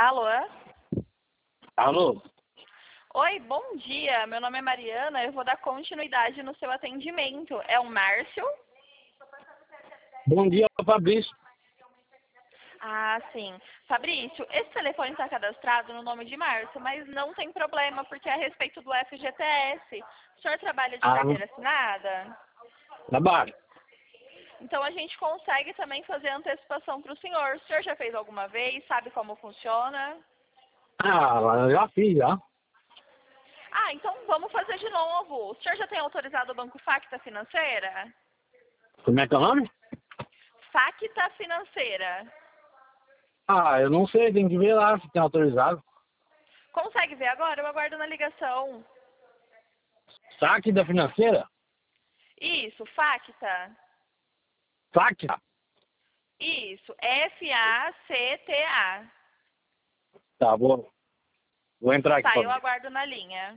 Alô? Alô? Oi, bom dia. Meu nome é Mariana. Eu vou dar continuidade no seu atendimento. É o Márcio? Bom dia, Fabrício. Ah, sim. Fabrício, esse telefone está cadastrado no nome de Márcio, mas não tem problema, porque é a respeito do FGTS. O senhor trabalha de carteira assinada? Trabalho. Então a gente consegue também fazer antecipação para o senhor. O senhor já fez alguma vez? Sabe como funciona? Já fiz, já. Ah, então vamos fazer de novo. O senhor já tem autorizado o Banco Facta Financeira? Como é que é o nome? Facta Financeira. Eu não sei, tem que ver lá se tem autorizado. Consegue ver agora? Eu aguardo na ligação. Saque da financeira? Isso, Facta. Saque? Isso, F-A-C-T-A. Tá, vou entrar aqui Tá, pra eu ver. aguardo na linha.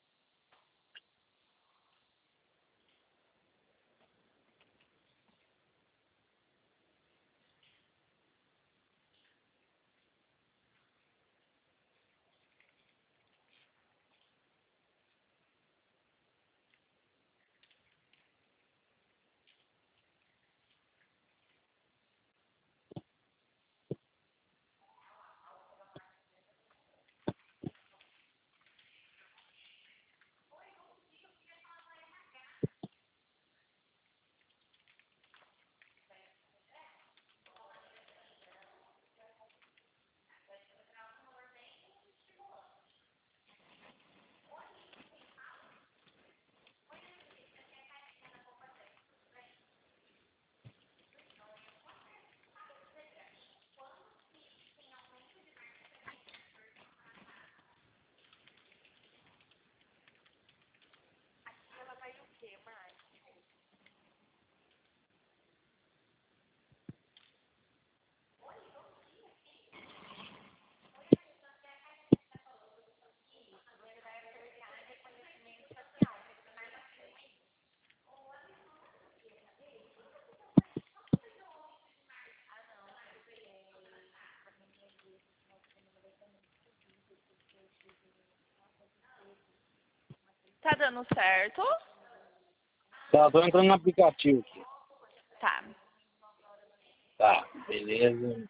Tá dando certo? Tá, tô entrando no aplicativo aqui. Tá. Tá, beleza.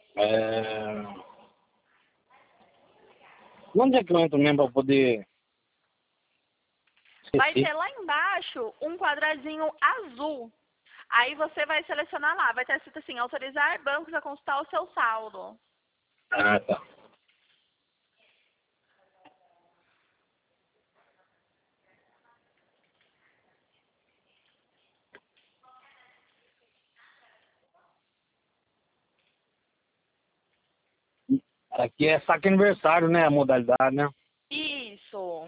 Onde é que eu entro mesmo pra poder... Vai Esqueci. ter lá embaixo um quadradinho azul. Aí você vai selecionar lá. Vai ter escrito assim, autorizar bancos a consultar o seu saldo. Tá. Aqui é saque aniversário, né? A modalidade, né? Isso.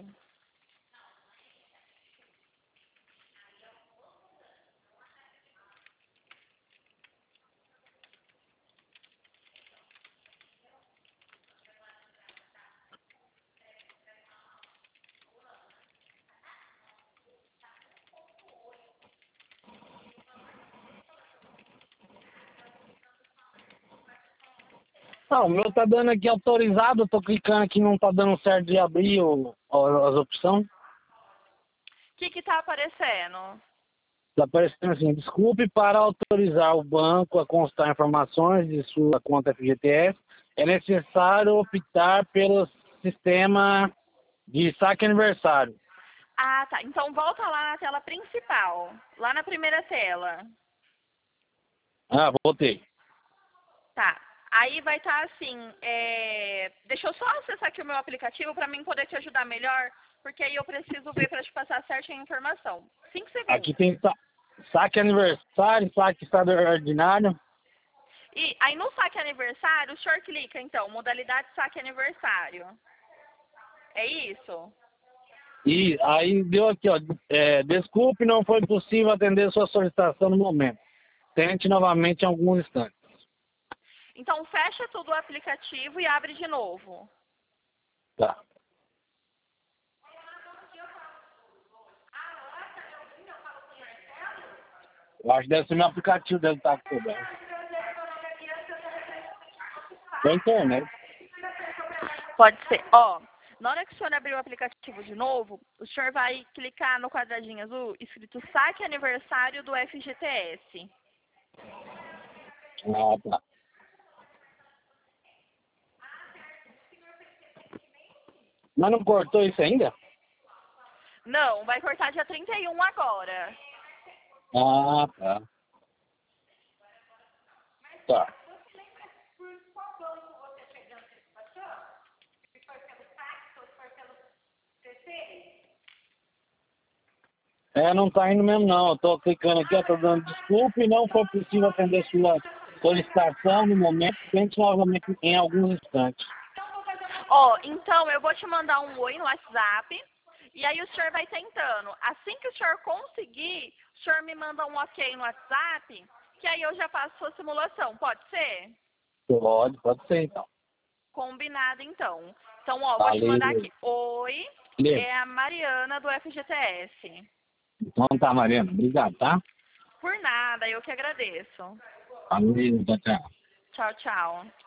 O meu tá dando aqui autorizado, eu tô clicando aqui, não tá dando certo de abrir as opções. O que tá aparecendo? Tá aparecendo assim, desculpe, para autorizar o banco a constar informações de sua conta FGTS, é necessário optar pelo sistema de saque aniversário. Ah, tá. Então volta lá na tela principal. Lá na primeira tela. Voltei. Tá. Aí vai estar assim, deixa eu só acessar aqui o meu aplicativo para mim poder te ajudar melhor, porque aí eu preciso ver para te passar certinha a informação. 5 Aqui segundos. tem saque aniversário, saque extraordinário. E aí no saque aniversário, o senhor clica então, modalidade saque aniversário. É isso? E aí deu aqui, ó, desculpe, não foi possível atender sua solicitação no momento. Tente novamente em alguns instantes. Então fecha tudo o aplicativo e abre de novo. Tá. Eu acho que deve ser meu aplicativo, deve estar cobrando. Da internet. Pode ser. Ó, na hora que o senhor abrir o aplicativo de novo, o senhor vai clicar no quadradinho azul escrito Saque Aniversário do FGTS. Ah, tá. Mas não cortou isso ainda? Não, vai cortar dia 31 agora. Ah, tá. Tá. Não tá indo mesmo não. Eu tô clicando aqui, eu tô dando desculpa e não foi possível atender sua solicitação no momento. Tente novamente em alguns instantes. Ó, então eu vou te mandar um oi no WhatsApp e aí o senhor vai tentando. Assim que o senhor conseguir, o senhor me manda um ok no WhatsApp, que aí eu já faço sua simulação. Pode ser? Pode ser então. Combinado então. Então, ó, vou te Valeu. mandar aqui. Oi, Beleza. é a Mariana do FGTS. Então tá, Mariana. Obrigado, tá? Por nada, eu que agradeço. Valeu, tchau, tchau. Tchau, tchau.